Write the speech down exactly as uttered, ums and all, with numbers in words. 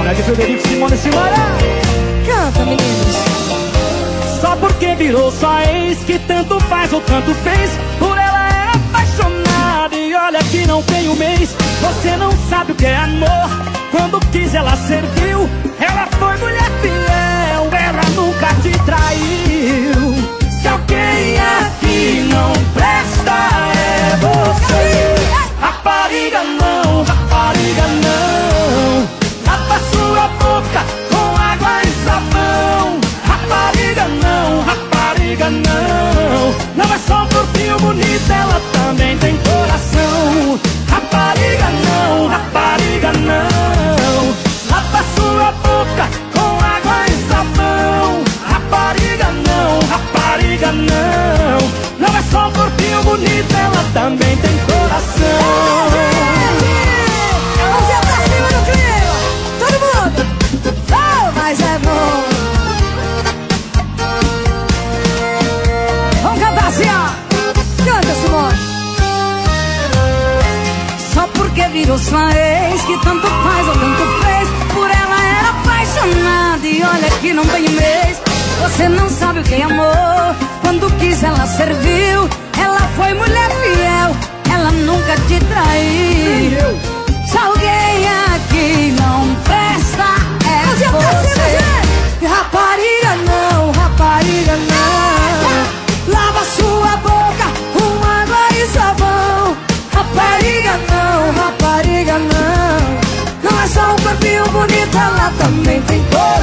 Olha de Frederico, Simone, Simara. Canta, meninos. Só porque virou sua ex, que tanto faz ou tanto fez, por ela era apaixonada e olha que não tem um mês. Você não sabe o que é amor, quando quis ela serviu. Ela foi mulher fiel, ela nunca te traiu. Se alguém aqui não presta é você. Rapariga não, rapariga não, lava sua boca com água e sabão. Rapariga não, rapariga não, não é só um corpinho bonito, ela também tem coração. Rapariga não, rapariga não, lava sua boca com água e sabão. Rapariga não, rapariga não, não é só um corpinho bonito, ela também tem coração. Vamos pra cima do clima, todo mundo. Oh, mas é bom. Vamos cantar assim, ó. Canta, Simone. Só porque virou sua ex, que tanto faz ou tanto fez, por ela era apaixonada e olha que não tem um mês. Você não sabe o que é amor, quando quis ela serviu. Ela foi mulher fiel, ela nunca te traiu. Se alguém aqui não presta é você. Rapariga não, rapariga não, lava sua boca com água e sabão. Rapariga não, rapariga não, não é só um corpinho bonito, ela também tem cor.